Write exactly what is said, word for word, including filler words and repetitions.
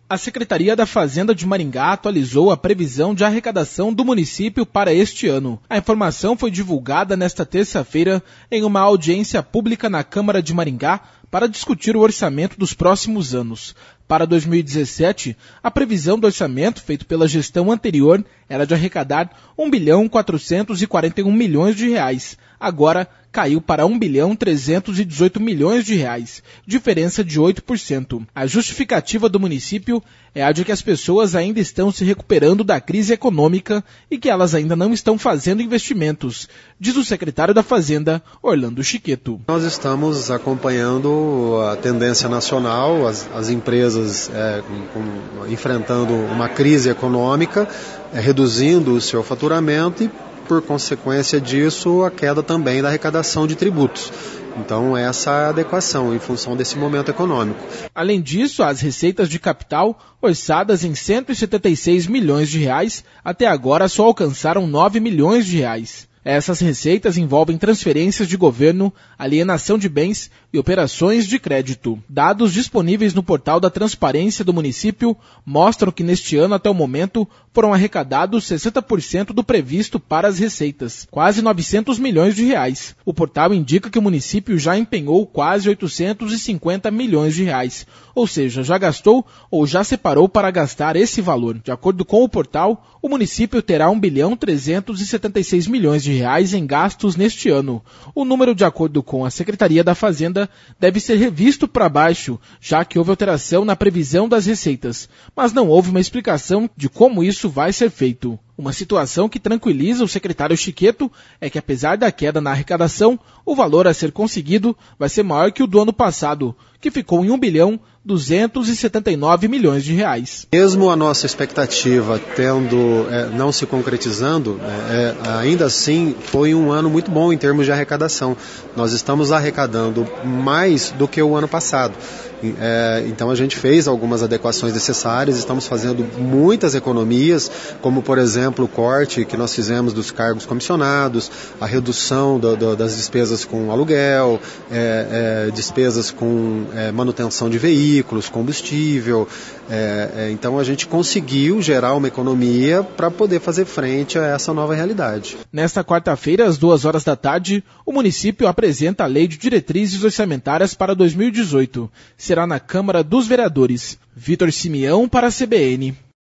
A Secretaria da Fazenda de Maringá atualizou a previsão de arrecadação do município para este ano. A informação foi divulgada nesta terça-feira em uma audiência pública na Câmara de Maringá para discutir o orçamento dos próximos anos. Para dois mil e dezessete, a previsão do orçamento feito pela gestão anterior era de arrecadar um bilhão quatrocentos e quarenta e um milhões de reais. Agora caiu para um bilhão trezentos e dezoito milhões de reais, diferença de oito por cento. A justificativa do município é a de que as pessoas ainda estão se recuperando da crise econômica e que elas ainda não estão fazendo investimentos, diz o secretário da Fazenda, Orlando Chiqueto. Nós estamos acompanhando a tendência nacional, as, as empresas é, com, com, enfrentando uma crise econômica, é, reduzindo o seu faturamento e, por consequência disso, a queda também da arrecadação de tributos. Então, essa é a adequação em função desse momento econômico. Além disso, as receitas de capital, orçadas em cento e setenta e seis milhões de reais, até agora só alcançaram nove milhões de reais. Essas receitas envolvem transferências de governo, alienação de bens e operações de crédito. Dados disponíveis no portal da Transparência do município mostram que neste ano, até o momento, foram arrecadados sessenta por cento do previsto para as receitas, quase novecentos milhões de reais. O portal indica que o município já empenhou quase oitocentos e cinquenta milhões de reais, ou seja, já gastou ou já separou para gastar esse valor. De acordo com o portal, o município terá um bilhão trezentos e setenta e seis milhões de reais em gastos neste ano. O número, de acordo com a Secretaria da Fazenda, deve ser revisto para baixo, já que houve alteração na previsão das receitas, mas não houve uma explicação de como isso vai ser feito. Uma situação que tranquiliza o secretário Chiqueto é que, apesar da queda na arrecadação, o valor a ser conseguido vai ser maior que o do ano passado, que ficou em um bilhão duzentos e setenta e nove milhões de reais. Mesmo a nossa expectativa tendo, é, não se concretizando, é, ainda assim foi um ano muito bom em termos de arrecadação. Nós estamos arrecadando mais do que o ano passado. É, então a gente fez algumas adequações necessárias, estamos fazendo muitas economias, como por exemplo o corte que nós fizemos dos cargos comissionados, a redução do, do, das despesas com aluguel, é, é, despesas com é, manutenção de veículos, combustível. É, é, então a gente conseguiu gerar uma economia para poder fazer frente a essa nova realidade. Nesta quarta-feira, às duas horas da tarde, o município apresenta a Lei de Diretrizes Orçamentárias para dois mil e dezoito. Será na Câmara dos Vereadores. Vitor Simeão para a C B N.